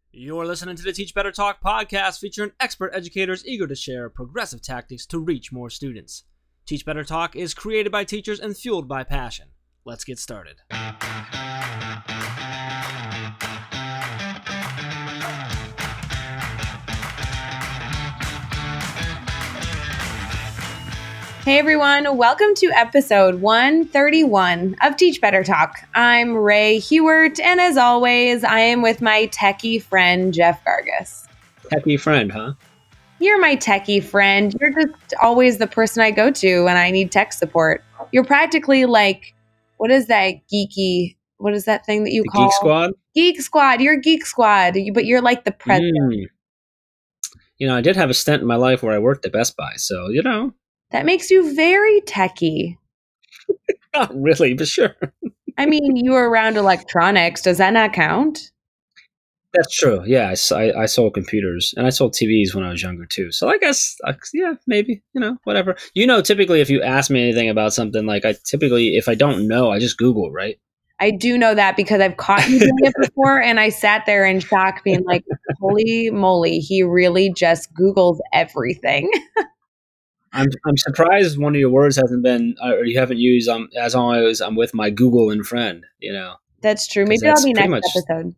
You're listening to the Teach Better Talk podcast featuring expert educators eager to share progressive tactics to reach more students. Teach Better Talk is created by teachers and fueled by passion. Let's get started. Hey everyone, welcome to episode 131 of Teach Better Talk. I'm Ray Hewert, and as always, I am with my techie friend, Jeff Gargas. Techie friend, huh? You're my techie friend. You're just always the person I go to when I need tech support. You're practically like, what is that thing that you call? Geek Squad? Geek Squad. You're Geek Squad, but you're like the president. I did have a stint in my life where I worked at Best Buy, so, That makes you very techie. Not really, but sure. I mean, you were around electronics. Does that not count? That's true. Yeah, I sold computers and I sold TVs when I was younger too. So I guess, yeah, maybe, whatever. Typically if you ask me anything about something, if I don't know, I just Google, right? I do know that because I've caught you doing it before, and I sat there in shock being like, holy moly, he really just Googles everything. I'm surprised one of your words hasn't been, or you haven't used, as always, I'm with my Google and friend, That's true. Maybe that'll be next episode.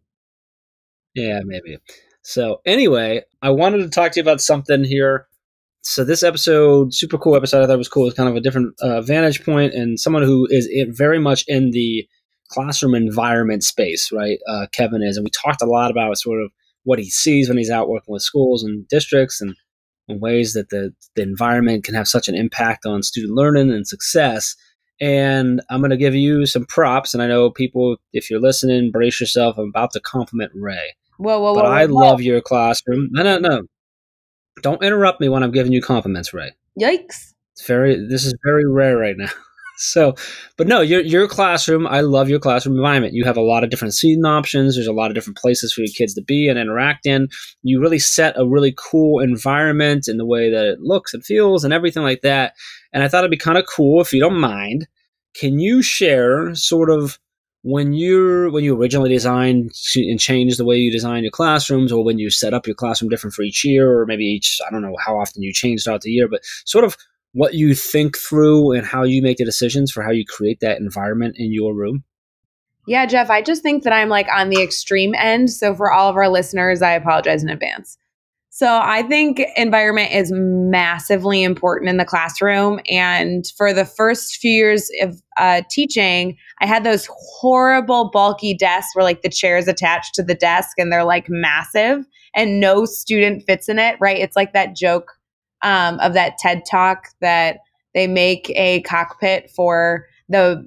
Yeah, maybe. So anyway, I wanted to talk to you about something here. So this episode, super cool episode, I thought it was cool. It's kind of a different vantage point and someone who is very much in the classroom environment space, right? Kevin is. And we talked a lot about sort of what he sees when he's out working with schools and districts and ways that the environment can have such an impact on student learning and success. And I'm going to give you some props. And I know people, if you're listening, brace yourself. I'm about to compliment Ray. Whoa. I love your classroom. No. Don't interrupt me when I'm giving you compliments, Ray. Yikes. This is very rare right now. So, but no, your classroom, I love your classroom environment. You have a lot of different seating options. There's a lot of different places for your kids to be and interact in. You really set a really cool environment in the way that it looks and feels and everything like that. And I thought it'd be kind of cool, if you don't mind, can you share sort of when you originally designed and changed the way you design your classrooms, or when you set up your classroom different for each year, or maybe I don't know how often you changed throughout the year, but sort of what you think through and how you make the decisions for how you create that environment in your room? Yeah, Jeff, I just think that I'm like on the extreme end. So for all of our listeners, I apologize in advance. So I think environment is massively important in the classroom. And for the first few years of teaching, I had those horrible bulky desks where like the chair's attached to the desk and they're like massive and no student fits in it, right? It's like that joke of that TED Talk that they make a cockpit for the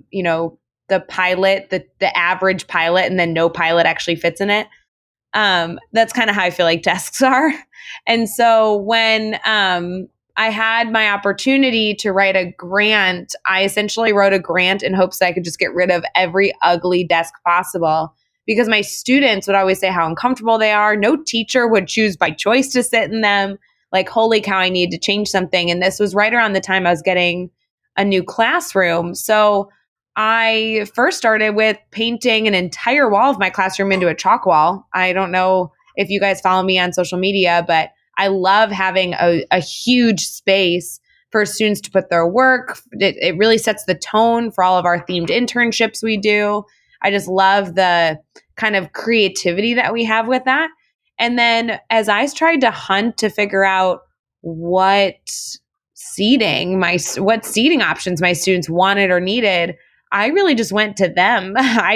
pilot, the average pilot, and then no pilot actually fits in it. That's kind of how I feel like desks are. And so when I had my opportunity to write a grant, I essentially wrote a grant in hopes that I could just get rid of every ugly desk possible, because my students would always say how uncomfortable they are. No teacher would choose by choice to sit in them. Like, holy cow, I need to change something. And this was right around the time I was getting a new classroom. So I first started with painting an entire wall of my classroom into a chalk wall. I don't know if you guys follow me on social media, but I love having a huge space for students to put their work. It really sets the tone for all of our themed internships we do. I just love the kind of creativity that we have with that. And then as I tried to hunt to figure out what seating options my students wanted or needed, I really just went to them.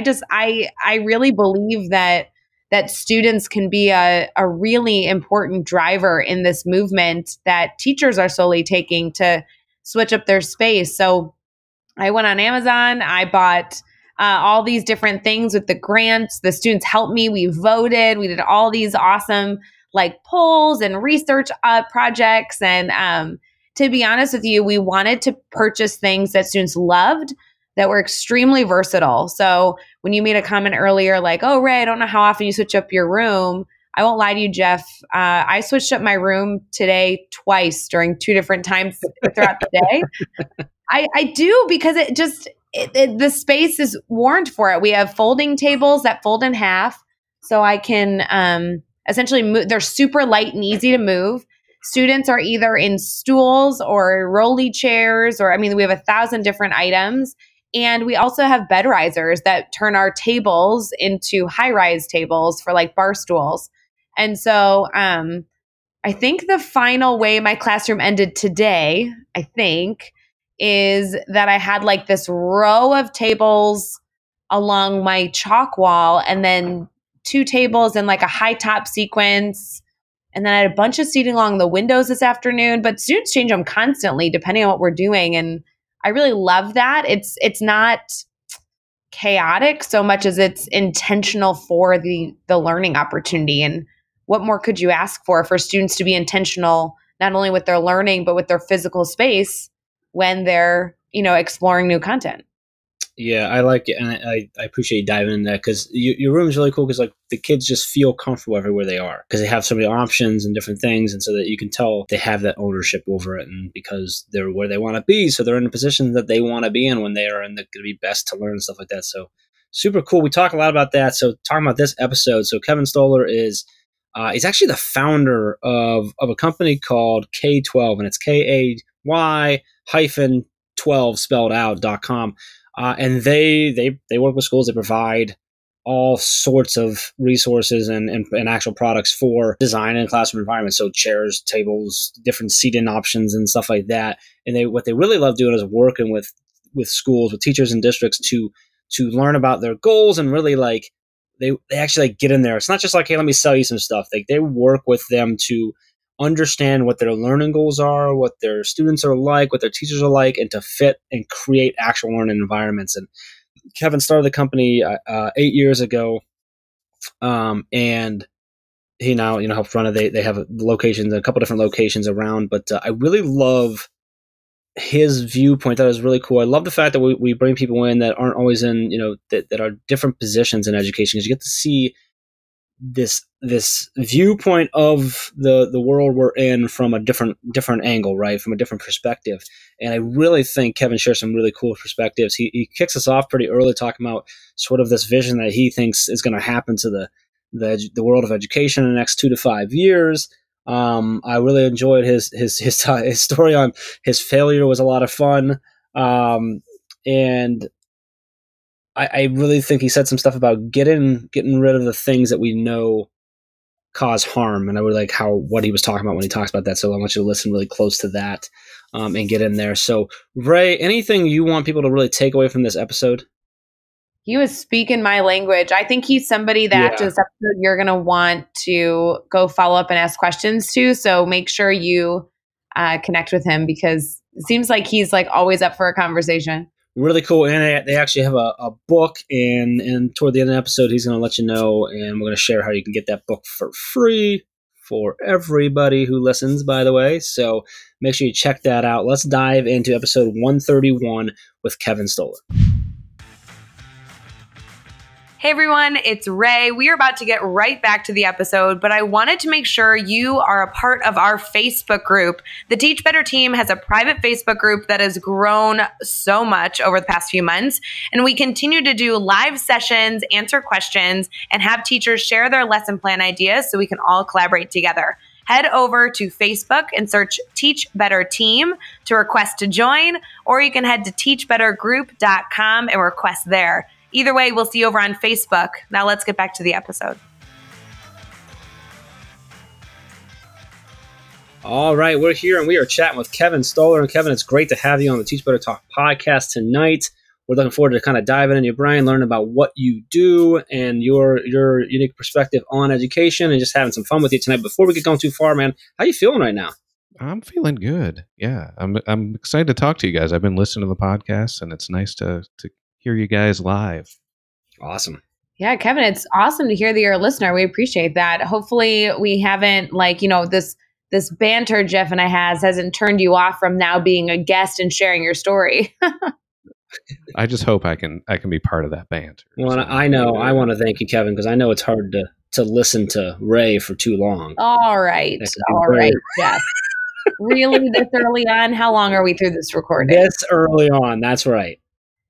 I really believe that students can be a really important driver in this movement that teachers are slowly taking to switch up their space. So I went on Amazon. I bought all these different things with the grants. The students helped me. We voted. We did all these awesome polls and research projects. And to be honest with you, we wanted to purchase things that students loved that were extremely versatile. So when you made a comment earlier, like, oh, Ray, I don't know how often you switch up your room. I won't lie to you, Jeff. I switched up my room today twice during two different times throughout the day. I do, because the space is warranted for it. We have folding tables that fold in half, so I can essentially they're super light and easy to move. Students are either in stools or rolly chairs, or I mean, we have 1,000 different items. And we also have bed risers that turn our tables into high-rise tables for like bar stools. And so I think the final way my classroom ended today, I think, is that I had like this row of tables along my chalk wall and then 2 tables in like a high top sequence. And then I had a bunch of seating along the windows this afternoon, but students change them constantly depending on what we're doing. And I really love that. It's not chaotic so much as it's intentional for the learning opportunity. And what more could you ask for students to be intentional, not only with their learning, but with their physical space when they're, exploring new content? Yeah, I like it, and I appreciate you diving in that, because your room is really cool, because like the kids just feel comfortable everywhere they are, because they have so many options and different things, and so that you can tell they have that ownership over it, and because they're where they want to be, so they're in a position that they want to be in when they are going to be best to learn and stuff like that. So super cool. We talk a lot about that. So talking about this episode, so Kevin Stoller is he's actually the founder of a company called K12, and it's KAY-12 spelled out.com. And they work with schools. They provide all sorts of resources and actual products for design and classroom environments. So chairs, tables, different seating options and stuff like that. And what they really love doing is working with schools, with teachers and districts to learn about their goals, and really like they actually like get in there. It's not just like, hey, let me sell you some stuff. Like they work with them to understand what their learning goals are, what their students are like, what their teachers are like, and to fit and create actual learning environments. And Kevin started the company 8 years ago, and he now helps run it. They have locations, a couple different locations around. But I really love his viewpoint. That is really cool. I love the fact that we bring people in that aren't always in that are different positions in education, because you get to see this viewpoint of the world we're in from a different angle, right? From a different perspective. And I really think Kevin shares some really cool perspectives. He kicks us off pretty early talking about sort of this vision that he thinks is going to happen to the world of education in the next 2 to 5 years. I really enjoyed his story on his failure. Was a lot of fun. And I really think he said some stuff about getting rid of the things that we know cause harm, and I really like what he was talking about when he talks about that. So I want you to listen really close to that and get in there. So Ray, anything you want people to really take away from this episode? He was speaking my language. I think he's somebody that after this episode you're going to want to go follow up and ask questions to. So make sure you connect with him, because it seems like he's like always up for a conversation. Really cool. And they actually have a book, and toward the end of the episode, he's going to let you know, and we're going to share how you can get that book for free for everybody who listens, by the way. So make sure you check that out. Let's dive into episode 131 with Kevin Stoller. Hey everyone, it's Ray. We are about to get right back to the episode, but I wanted to make sure you are a part of our Facebook group. The Teach Better team has a private Facebook group that has grown so much over the past few months, and we continue to do live sessions, answer questions, and have teachers share their lesson plan ideas so we can all collaborate together. Head over to Facebook and search Teach Better Team to request to join, or you can head to teachbettergroup.com and request there. Either way, we'll see you over on Facebook. Now let's get back to the episode. All right, we're here and we are chatting with Kevin Stoller. And Kevin, it's great to have you on the Teach Better Talk podcast tonight. We're looking forward to kind of diving into your brain, learning about what you do and your unique perspective on education, and just having some fun with you tonight. Before we get going too far, man, how you feeling right now? I'm feeling good. Yeah, I'm excited to talk to you guys. I've been listening to the podcast, and it's nice to hear you guys live. Awesome. Yeah, Kevin, it's awesome to hear that you're a listener. We appreciate that. Hopefully we haven't this banter Jeff and I hasn't turned you off from now being a guest and sharing your story. I just hope I can be part of that banter. Well, I know. I want to thank you, Kevin, because I know it's hard to listen to Ray for too long. All right, Jeff. Really, this early on? How long are we through this recording? This early on, that's right.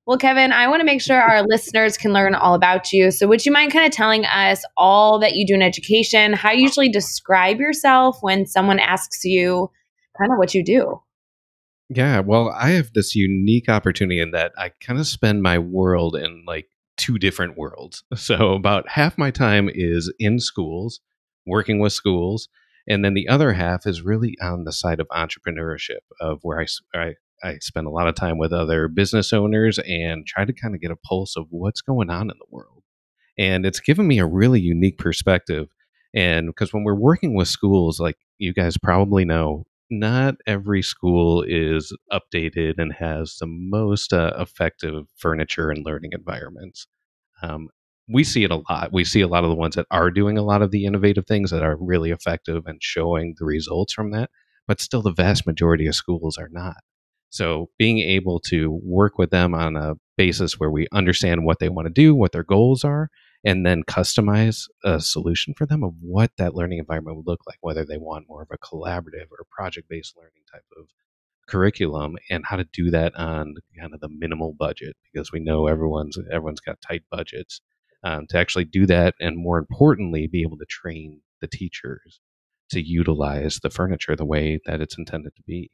Well, Kevin, I want to make sure our listeners can learn all about you. So would you mind kind of telling us all that you do in education, how you usually describe yourself when someone asks you kind of what you do? Yeah, well, I have this unique opportunity in that I kind of spend my world in like two different worlds. So about half my time is in schools, working with schools, and then the other half is really on the side of entrepreneurship, of where I spend a lot of time with other business owners and try to kind of get a pulse of what's going on in the world. And it's given me a really unique perspective. And because when we're working with schools, like you guys probably know, not every school is updated and has the most effective furniture and learning environments. Um, we see it a lot. We see a lot of the ones that are doing a lot of the innovative things that are really effective and showing the results from that, but still the vast majority of schools are not. So being able to work with them on a basis where we understand what they want to do, what their goals are, and then customize a solution for them of what that learning environment would look like, whether they want more of a collaborative or project-based learning type of curriculum, and how to do that on kind of the minimal budget, because we know everyone's got tight budgets, to actually do that, and more importantly be able to train the teachers to utilize the furniture the way that it's intended to be.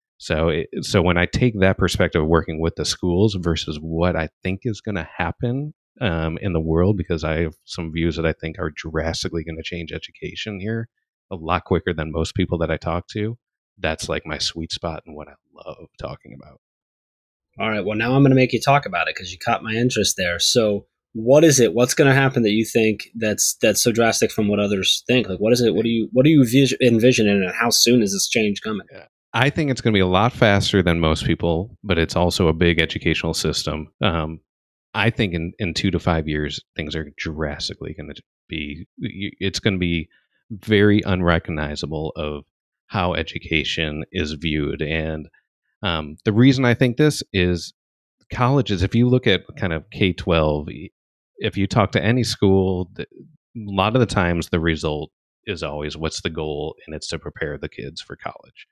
So when I take that perspective of working with the schools versus what I think is going to happen in the world, because I have some views that I think are drastically going to change education here a lot quicker than most people that I talk to. That's like my sweet spot and what I love talking about. All right. Well, now I'm going to make you talk about it because you caught my interest there. So, what is it? What's going to happen that you think that's so drastic from what others think? Like, what is it? What do you envision, and how soon is this change coming? Yeah. I think it's going to be a lot faster than most people, but it's also a big educational system. I think in 2 to 5 years, things are drastically going to be. It's going to be very unrecognizable of how education is viewed. And the reason I think this is colleges, if you look at kind of K-12, if you talk to any school, a lot of the times the result is always what's the goal, and it's to prepare the kids for college.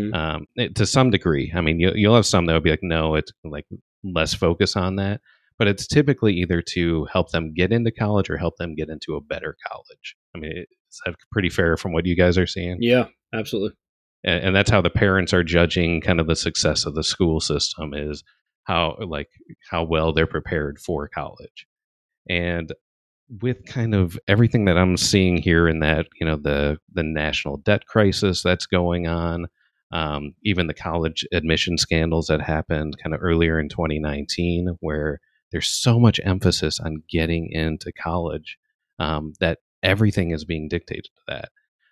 To some degree. I mean, you'll have some that would be like, no, it's like less focus on that. But it's typically either to help them get into college or help them get into a better college. I mean, is that pretty fair from what you guys are seeing? Yeah, absolutely. And that's how the parents are judging kind of the success of the school system, is how well they're prepared for college. And with kind of everything that I'm seeing here in that, the national debt crisis that's going on, even the college admission scandals that happened kind of earlier in 2019, where there's so much emphasis on getting into college, that everything is being dictated to that.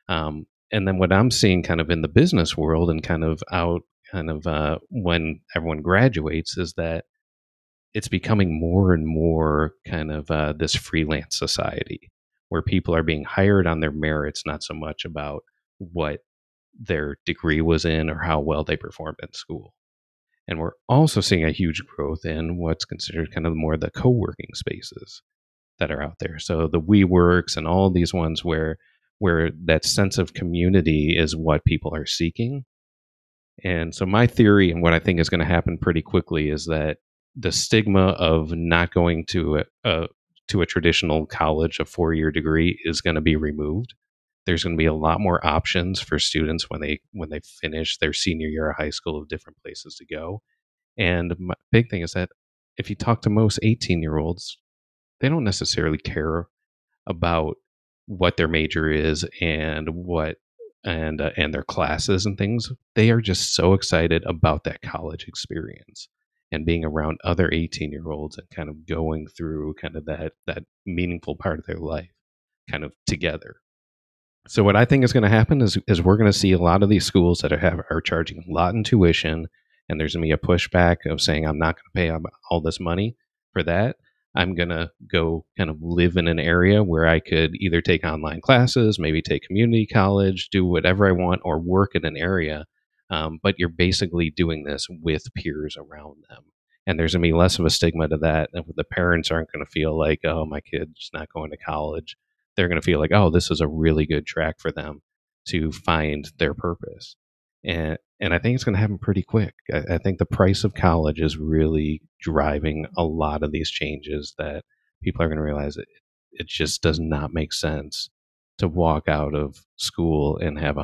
And then what I'm seeing kind of in the business world and kind of out when everyone graduates is that it's becoming more and more kind of this freelance society where people are being hired on their merits, not so much about what their degree was in or how well they performed in school. And we're also seeing a huge growth in what's considered kind of more the co-working spaces that are out there. So the WeWorks and all these ones where that sense of community is what people are seeking. And so my theory and what I think is going to happen pretty quickly is that the stigma of not going to a traditional college, a 4-year degree, is going to be removed. There's going to be a lot more options for students when they finish their senior year of high school of different places to go. And my big thing is that if you talk to most 18-year-olds, they don't necessarily care about what their major is and and their classes and things. They are just so excited about that college experience and being around other 18-year-olds and kind of going through kind of that meaningful part of their life kind of together. So what I think is going to happen is we're going to see a lot of these schools that are charging a lot in tuition, and there's going to be a pushback of saying, I'm not going to pay all this money for that. I'm going to go kind of live in an area where I could either take online classes, maybe take community college, do whatever I want, or work in an area. But you're basically doing this with peers around them. And there's going to be less of a stigma to that. And the parents aren't going to feel like, oh, my kid's not going to college. They're going to feel like, oh, this is a really good track for them to find their purpose. And And I think it's going to happen pretty quick. I think the price of college is really driving a lot of these changes that people are going to realize it just does not make sense to walk out of school and have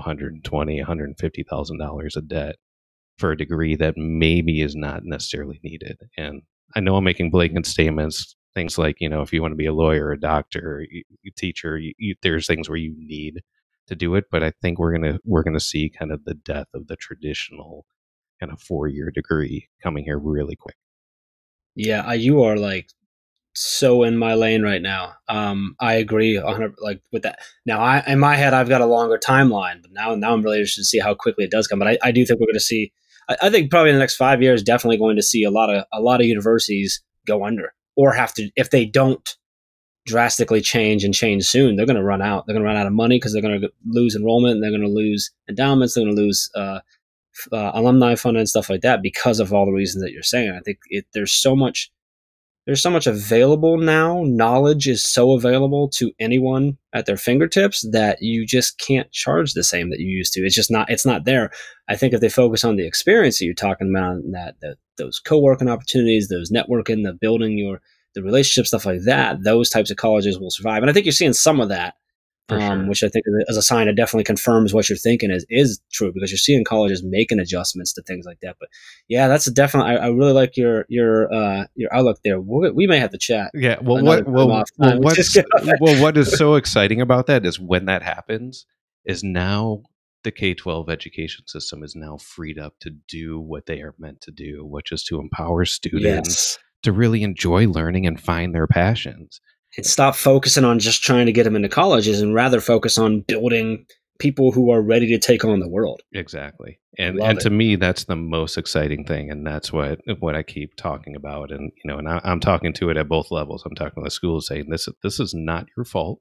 $150,000 of debt for a degree that maybe is not necessarily needed. And I know I'm making blatant statements, things like, if you want to be a lawyer, a doctor, a teacher, there's things where you need to do it. But I think we're gonna see kind of the death of the traditional kind of 4-year degree coming here really quick. Yeah, you are like so in my lane right now. I agree 100 like with that. Now, in my head, I've got a longer timeline, but now I'm really interested to see how quickly it does come. But I do think we're going to see. I think probably in the next 5 years, definitely going to see a lot of universities go under or have to, if they don't drastically change soon, they're going to run out. They're going to run out of money because they're going to lose enrollment, and they're going to lose endowments, they're going to lose alumni fund and stuff like that because of all the reasons that you're saying. I think there's so much available now. Knowledge is so available to anyone at their fingertips that you just can't charge the same that you used to. It's not there. I think if they focus on the experience that you're talking about, those co-working opportunities, those networking, the building the relationship, stuff like that, those types of colleges will survive. And I think you're seeing some of that. Sure. Which I think as a sign, it definitely confirms what you're thinking is true, because you're seeing colleges making adjustments to things like that. But yeah, that's definitely. I really like your outlook there. We may have to chat. Yeah. What is so exciting about that is when that happens is now the K-12 education system is now freed up to do what they are meant to do, which is to empower students to really enjoy learning and find their passions. And stop focusing on just trying to get them into colleges and rather focus on building people who are ready to take on the world. Exactly. And to me, that's the most exciting thing. And that's what I keep talking about. And, and I'm talking to it at both levels. I'm talking to the schools saying this is not your fault.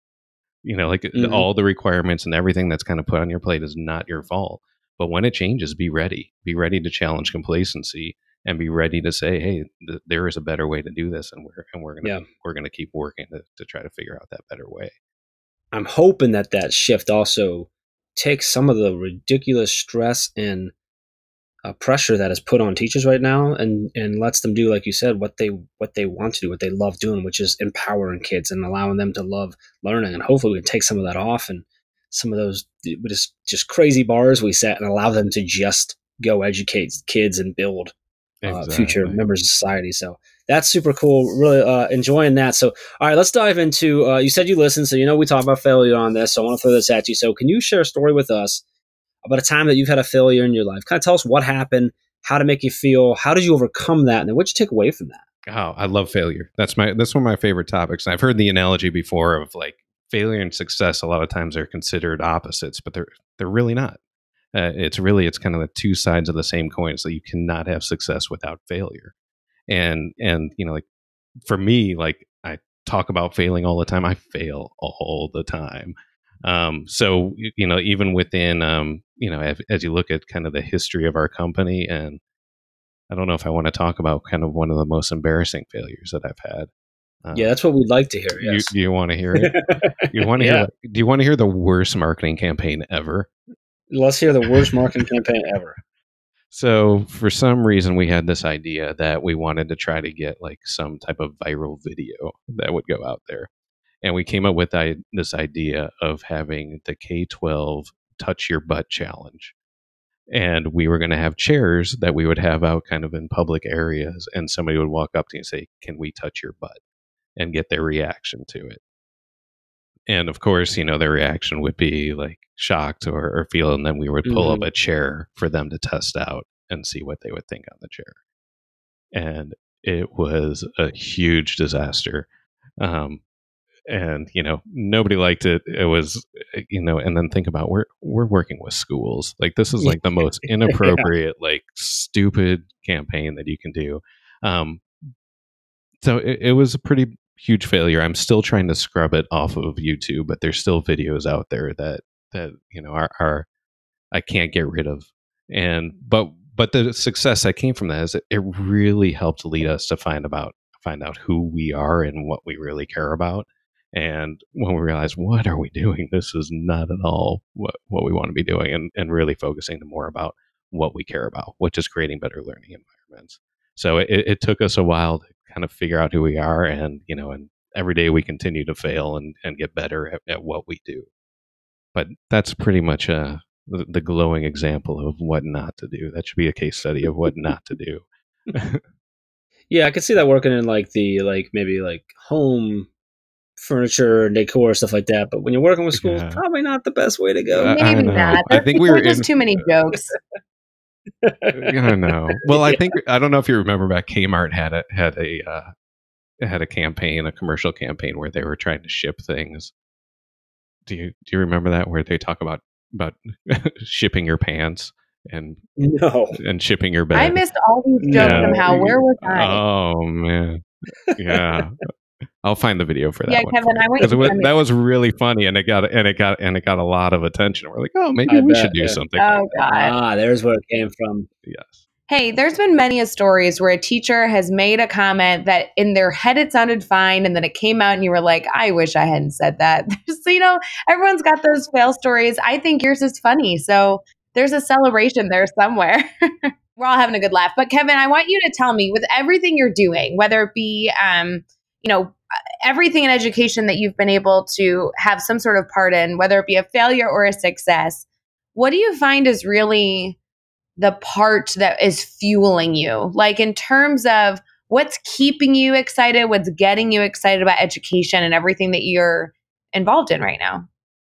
All the requirements and everything that's kind of put on your plate is not your fault. But when it changes, be ready. Be ready to challenge complacency. And be ready to say, "Hey, there is a better way to do this, and we're gonna keep working to try to figure out that better way." I'm hoping that shift also takes some of the ridiculous stress and pressure that is put on teachers right now, and lets them do, like you said, what they want to do, what they love doing, which is empowering kids and allowing them to love learning. And hopefully, we can take some of that off and some of those just crazy bars we set and allow them to just go educate kids and build. Future members of society. So that's super cool. Really enjoying that. So, all right, let's dive into, you said you listened, so we talk about failure on this. So I want to throw this at you. So can you share a story with us about a time that you've had a failure in your life? Kind of tell us what happened, how to make you feel, how did you overcome that, and then what did you take away from that? Oh, I love failure. That's one of my favorite topics. And I've heard the analogy before of like failure and success. A lot of times they're considered opposites, but they're really not. It's kind of the two sides of the same coin. So you cannot have success without failure. And like for me, like I talk about failing all the time. I fail all the time. So even within as you look at kind of the history of our company, and I don't know if I want to talk about kind of one of the most embarrassing failures that I've had. Yeah, that's what we'd like to hear. Yes. Do you want to hear it? You want to hear? Do you want to hear the worst marketing campaign ever? Let's hear the worst marketing campaign ever. So for some reason, we had this idea that we wanted to try to get like some type of viral video that would go out there. And we came up with this idea of having the K-12 Touch Your Butt Challenge. And we were going to have chairs that we would have out kind of in public areas. And somebody would walk up to you and say, "Can we touch your butt?" and get their reaction to it. And of course, their reaction would be like shocked or feel, and then we would pull up a chair for them to test out and see what they would think on the chair. And it was a huge disaster. And nobody liked it. It was, and then think about we're working with schools. Like this is like the most inappropriate, like stupid campaign that you can do. So it was a pretty huge failure. I'm still trying to scrub it off of YouTube, but there's still videos out there that are I can't get rid of. And but the success that came from that is it really helped lead us to find out who we are and what we really care about. And when we realized, what are we doing? This is not at all what we want to be doing, and really focusing more about what we care about, which is creating better learning environments. So it took us a while to kind of figure out who we are, and and every day we continue to fail and get better at what we do. But that's pretty much the glowing example of what not to do. That should be a case study of what not to do. Yeah, I could see that working in maybe home furniture and decor, stuff like that. But when you're working with schools, probably not the best way to go. Maybe not. I think we were just too many jokes. I don't know. Well, I don't know if you remember back, Kmart had a campaign, a commercial campaign where they were trying to ship things. Do you remember that, where they talk about shipping your pants and shipping your bed? I missed all these jokes somehow. Where was I? Oh man, yeah. I'll find the video for that. Yeah, one. Kevin, that was really funny, and it got a lot of attention. We're like, oh, maybe we should do something. Oh God, there's where it came from. Yes. Hey, there's been many stories where a teacher has made a comment that in their head it sounded fine, and then it came out and you were like, I wish I hadn't said that. So, everyone's got those fail stories. I think yours is funny. So there's a celebration there somewhere. We're all having a good laugh. But Kevin, I want you to tell me, with everything you're doing, whether it be, everything in education that you've been able to have some sort of part in, whether it be a failure or a success, what do you find is really the part that is fueling you? Like, in terms of what's keeping you excited, what's getting you excited about education and everything that you're involved in right now?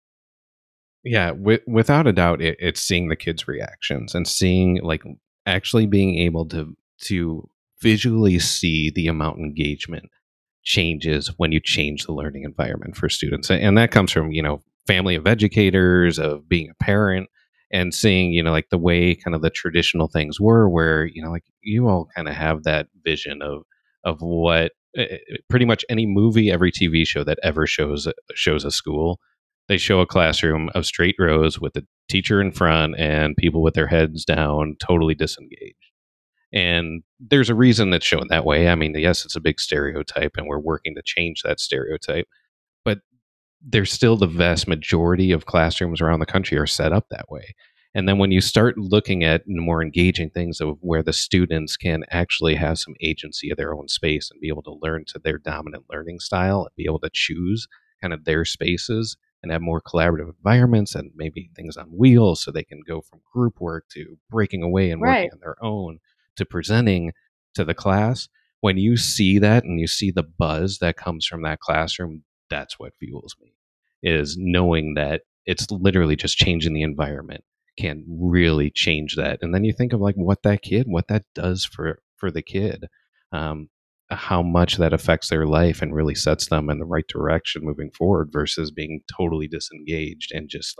Yeah, without a doubt, it's seeing the kids' reactions and seeing, actually being able to visually see the amount of engagement changes when you change the learning environment for students. And that comes from, family of educators, of being a parent, and seeing, the way kind of the traditional things were, where, you all kind of have that vision of what pretty much any movie, every TV show that ever shows a school. They show a classroom of straight rows with the teacher in front and people with their heads down, totally disengaged. And there's a reason that's shown that way. I mean, yes, it's a big stereotype, and we're working to change that stereotype. But there's still the vast majority of classrooms around the country are set up that way. And then when you start looking at more engaging things of where the students can actually have some agency of their own space and be able to learn to their dominant learning style and be able to choose kind of their spaces and have more collaborative environments and maybe things on wheels, so they can go from group work to breaking away and working on their own to presenting to the class. When you see that and you see the buzz that comes from that classroom, that's what fuels me, is knowing that it's literally just changing the environment can really change that. And then you think of what that does for the kid, how much that affects their life and really sets them in the right direction moving forward, versus being totally disengaged and just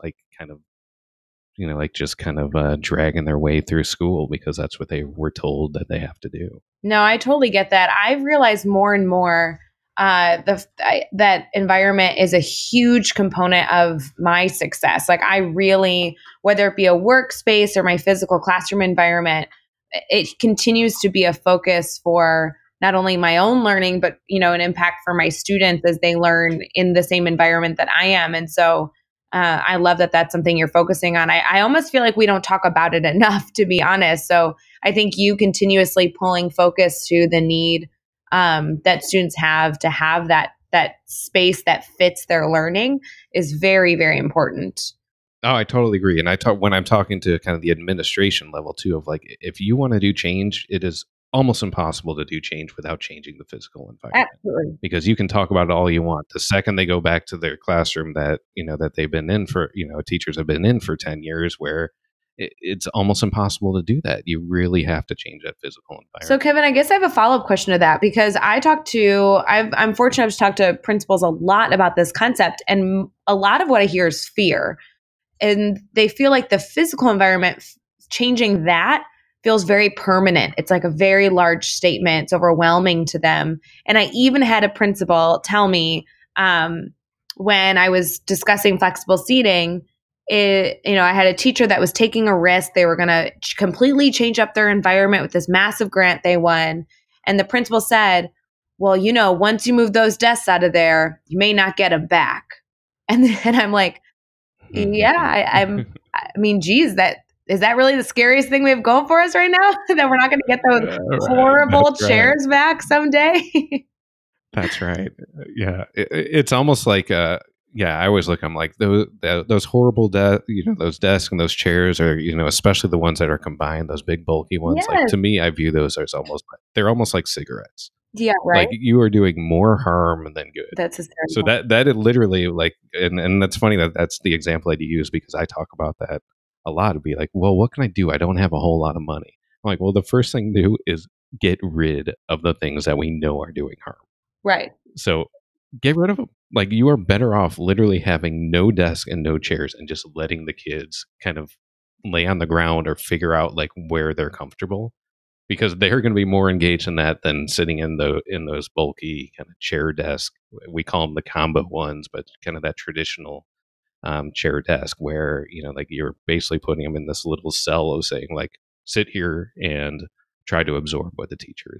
dragging their way through school because that's what they were told that they have to do. No, I totally get that. I've realized more and more that environment is a huge component of my success. Like, I really, whether it be a workspace or my physical classroom environment, it continues to be a focus for not only my own learning, but, an impact for my students as they learn in the same environment that I am. And so I love that that's something you're focusing on. I almost feel like we don't talk about it enough, to be honest. So I think you continuously pulling focus to the need that students have to have that space that fits their learning is very, very important. Oh, I totally agree. And when I'm talking to kind of the administration level too, of if you want to do change, it is almost impossible to do change without changing the physical environment. Absolutely. Because you can talk about it all you want. The second they go back to their classroom that they've been in for, teachers have been in for 10 years, where it's almost impossible to do that. You really have to change that physical environment. So Kevin, I guess I have a follow-up question to that, because I'm fortunate to talk to principals a lot about this concept. And a lot of what I hear is fear. And they feel like the physical environment, changing that feels very permanent. It's like a very large statement. It's overwhelming to them. And I even had a principal tell me when I was discussing flexible seating, I had a teacher that was taking a risk. They were going to completely change up their environment with this massive grant they won. And the principal said, well, once you move those desks out of there, you may not get them back. And then I'm like, yeah, I mean, geez, is that really the scariest thing we have going for us right now? That we're not going to get those horrible chairs back someday? That's right. Yeah, it's almost like yeah. I always look. I'm like those horrible those desks and those chairs are especially the ones that are combined, those big bulky ones. Yes. Like to me, I view those as they're almost like cigarettes. Yeah, right. Like you are doing more harm than good. That's hysterical. So that it literally like, and that's funny that's the example I use because I talk about that a lot. It'd be like, well, what can I do? I don't have a whole lot of money. I'm like, well, the first thing to do is get rid of the things that we know are doing harm. Right. So get rid of them. Like you are better off literally having no desk and no chairs and just letting the kids kind of lay on the ground or figure out like where they're comfortable, because they're going to be more engaged in that than sitting in those bulky kind of chair desk. We call them the combo ones, but kind of that traditional chair desk where like you're basically putting them in this little cell of saying like sit here and try to absorb what the teacher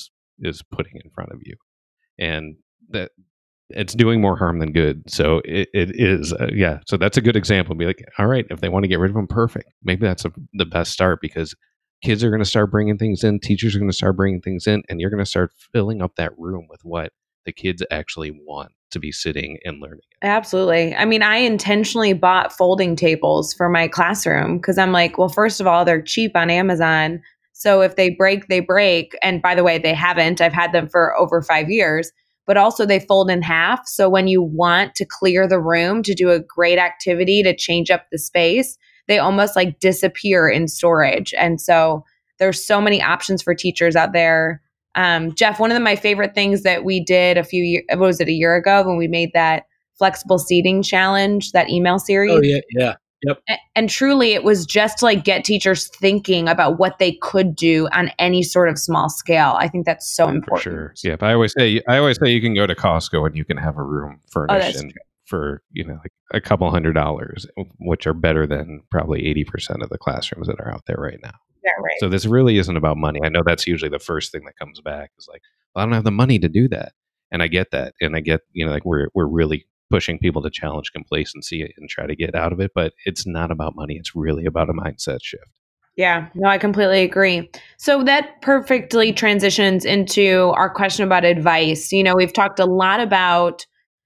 is putting in front of you, and that it's doing more harm than good. So it is yeah. So that's a good example. Be like, all right, if they want to get rid of them, perfect. Maybe that's the best start, because kids are going to start bringing things in, teachers are going to start bringing things in, and you're going to start filling up that room with what the kids actually want to be sitting and learning. Absolutely. I mean, I intentionally bought folding tables for my classroom because I'm like, well, first of all, they're cheap on Amazon. So if they break, they break. And by the way, they haven't. I've had them for over 5 years, but also they fold in half. So when you want to clear the room to do a great activity to change up the space, they almost like disappear in storage. And so there's so many options for teachers out there. Jeff, one of my favorite things that we did a year ago when we made that flexible seating challenge, that email series. Oh yeah. Yep. And truly it was just to like get teachers thinking about what they could do on any sort of small scale. I think that's so important. For sure. Yeah. But I always say you can go to Costco and you can have a room furnished for like a couple $100, which are better than probably 80% of the classrooms that are out there right now. Yeah, right. So this really isn't about money. I know that's usually the first thing that comes back is like, well, I don't have the money to do that. And I get that. And I get, like we're really pushing people to challenge complacency and try to get out of it. But it's not about money. It's really about a mindset shift. Yeah, no, I completely agree. So that perfectly transitions into our question about advice. We've talked a lot about,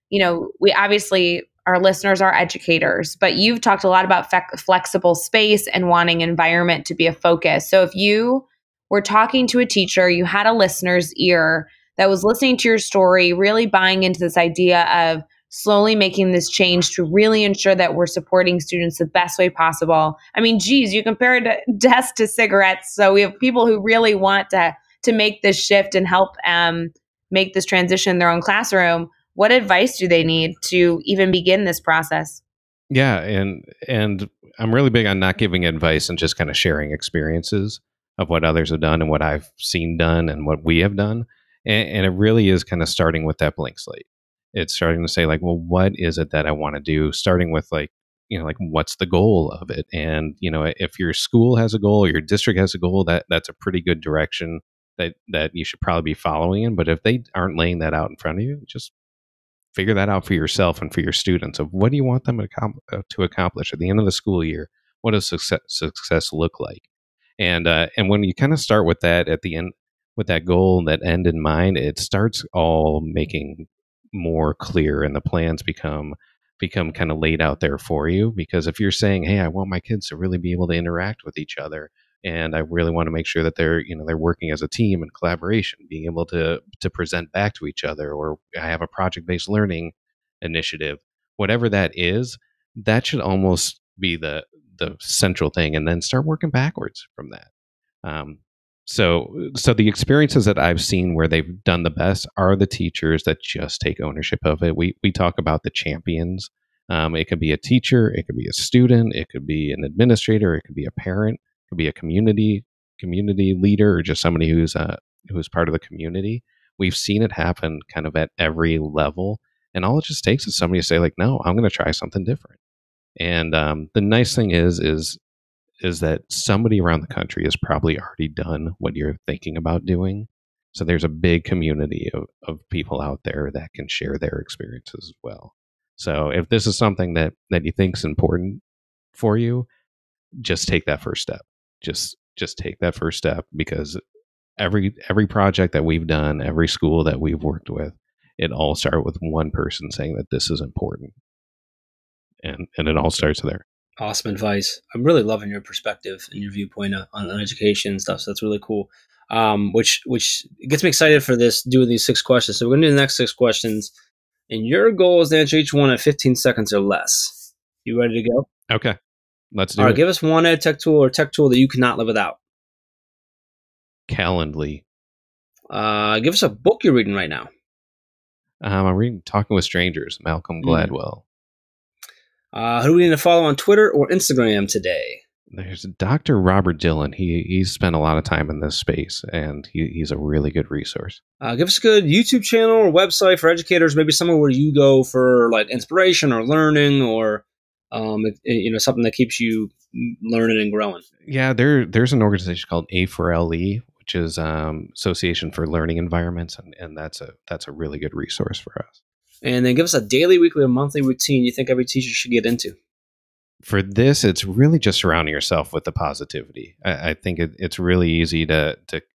we obviously, our listeners are educators, but you've talked a lot about flexible space and wanting environment to be a focus. So if you were talking to a teacher, you had a listener's ear that was listening to your story, really buying into this idea of slowly making this change to really ensure that we're supporting students the best way possible. I mean, geez, you compared desks to cigarettes. So we have people who really want to make this shift and help make this transition in their own classroom. What advice do they need to even begin this process? Yeah, and I'm really big on not giving advice and just kind of sharing experiences of what others have done and what I've seen done and what we have done. And it really is kind of starting with that blank slate. It's starting to say like, well, what is it that I want to do? Starting with like, like what's the goal of it? And, if your school has a goal or your district has a goal, that's a pretty good direction that you should probably be following in. But if they aren't laying that out in front of you, just figure that out for yourself and for your students of what do you want them to accomplish at the end of the school year? What does success look like? And when you kind of start with that at the end, with that goal and that end in mind, it starts all making more clear, and the plans become kind of laid out there for you. Because if you're saying, hey, I want my kids to really be able to interact with each other, and I really want to make sure that they're they're working as a team and collaboration, being able to present back to each other, or I have a project-based learning initiative, whatever that is, that should almost be the central thing, and then start working backwards from that. So the experiences that I've seen where they've done the best are the teachers that just take ownership of it. We talk about the champions. It could be a teacher, it could be a student, it could be an administrator, it could be a parent, it could be a community leader, or just somebody who's part of the community. We've seen it happen kind of at every level, and all it just takes is somebody to say like, no, I'm going to try something different. And the nice thing is that somebody around the country has probably already done what you're thinking about doing. So there's a big community of people out there that can share their experiences as well. So if this is something that you think is important for you, just take that first step. Just take that first step, because every project that we've done, every school that we've worked with, it all started with one person saying that this is important, and it all starts there. Awesome advice. I'm really loving your perspective and your viewpoint on education and stuff. So that's really cool. Which gets me excited for doing these 6 questions. So we're going to do the next 6 questions, and your goal is to answer each one in 15 seconds or less. You ready to go? Okay, let's do it. All right, give us one ed tech tool or tech tool that you cannot live without. Calendly. Give us a book you're reading right now. I'm reading Talking with Strangers, Malcolm Gladwell. Who do we need to follow on Twitter or Instagram today? There's Dr. Robert Dillon. He's spent a lot of time in this space, and he's a really good resource. Give us a good YouTube channel or website for educators, maybe somewhere where you go for like inspiration or learning, or something that keeps you learning and growing. Yeah, there's an organization called A4LE, which is Association for Learning Environments, and that's a really good resource for us. And then give us a daily, weekly, or monthly routine you think every teacher should get into. For this, it's really just surrounding yourself with the positivity. I think it's really easy to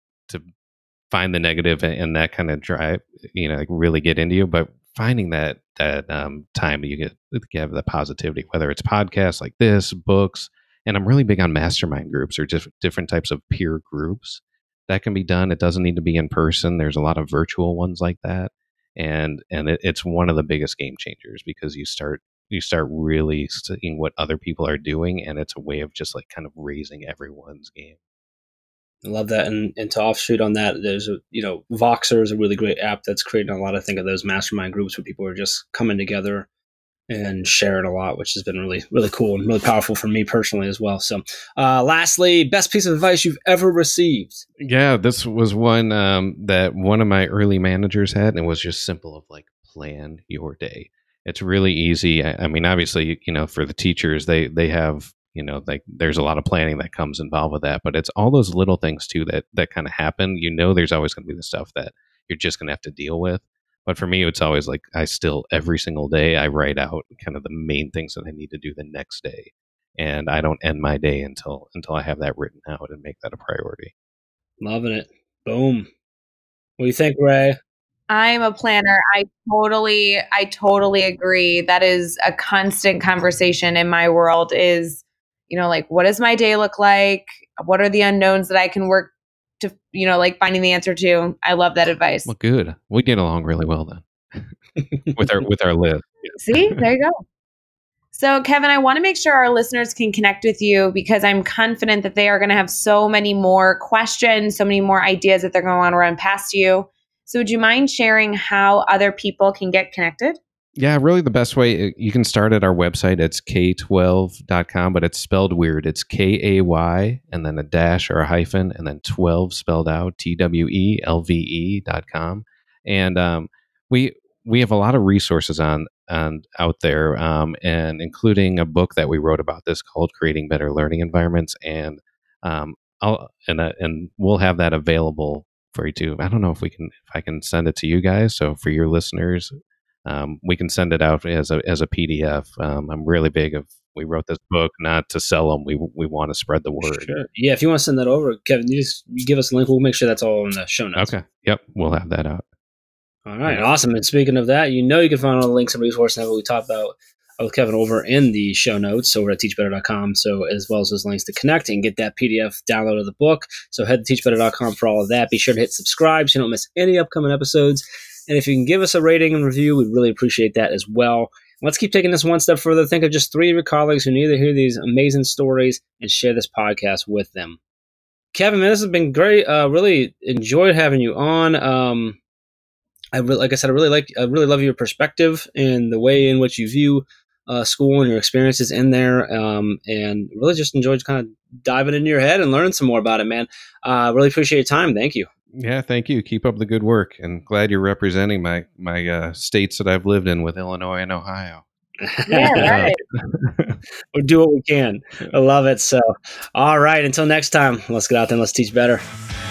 find the negative and that kind of drive, like really get into you. But finding that time you get to have the positivity, whether it's podcasts like this, books, and I'm really big on mastermind groups or just different types of peer groups that can be done. It doesn't need to be in person. There's a lot of virtual ones like that, and it's one of the biggest game changers, because you start really seeing what other people are doing, and it's a way of just like kind of raising everyone's game. I love that. And to offshoot on that, there's Voxer is a really great app that's creating a lot, I think, of those mastermind groups where people are just coming together and sharing a lot, which has been really, really cool and really powerful for me personally as well. So lastly, best piece of advice you've ever received. Yeah, this was one that one of my early managers had, and it was just simple of like, plan your day. It's really easy. I mean, obviously, for the teachers, they have, like there's a lot of planning that comes involved with that, but it's all those little things too that kind of happen. There's always going to be the stuff that you're just going to have to deal with. But for me, it's always like every single day, I write out kind of the main things that I need to do the next day. And I don't end my day until I have that written out and make that a priority. Loving it. Boom. What do you think, Ray? I'm a planner. I totally agree. That is a constant conversation in my world is, like, what does my day look like? What are the unknowns that I can work to, like finding the answer to? I love that advice. Well, good. We get along really well then with our list. See, there you go. So, Kevin, I want to make sure our listeners can connect with you, because I'm confident that they are going to have so many more questions, so many more ideas that they're going to want to run past you. So would you mind sharing how other people can get connected? Yeah, really the best way, you can start at our website. It's k12.com, but it's spelled weird. It's KAY and then a dash or a hyphen and then 12 spelled out, TWELVE.com. And we have a lot of resources on out there, and including a book that we wrote about this called Creating Better Learning Environments. And we'll have that available for you too. I don't know if I can send it to you guys. So for your listeners, we can send it out as a PDF. I'm really big of, we wrote this book not to sell them. We want to spread the word. Sure. Yeah. If you want to send that over, Kevin, you give us a link. We'll make sure that's all in the show notes. Okay. Yep. We'll have that out. All right. Awesome. And speaking of that, you can find all the links and resources and what we talked about with Kevin over in the show notes over at teachbetter.com. So as well as those links to connect and get that PDF download of the book. So head to teachbetter.com for all of that. Be sure to hit subscribe so you don't miss any upcoming episodes. And if you can give us a rating and review, we'd really appreciate that as well. Let's keep taking this one step further. Think of just 3 of your colleagues who need to hear these amazing stories and share this podcast with them. Kevin, man, this has been great. Really enjoyed having you on. Like I said, I really love your perspective and the way in which you view school and your experiences in there, and really just enjoyed kind of diving into your head and learning some more about it, man. Really appreciate your time. Thank you. Yeah, thank you. Keep up the good work, and glad you're representing my states that I've lived in with Illinois and Ohio. Yeah, right. We'll do what we can. I love it. So, all right. Until next time, let's get out there and let's teach better.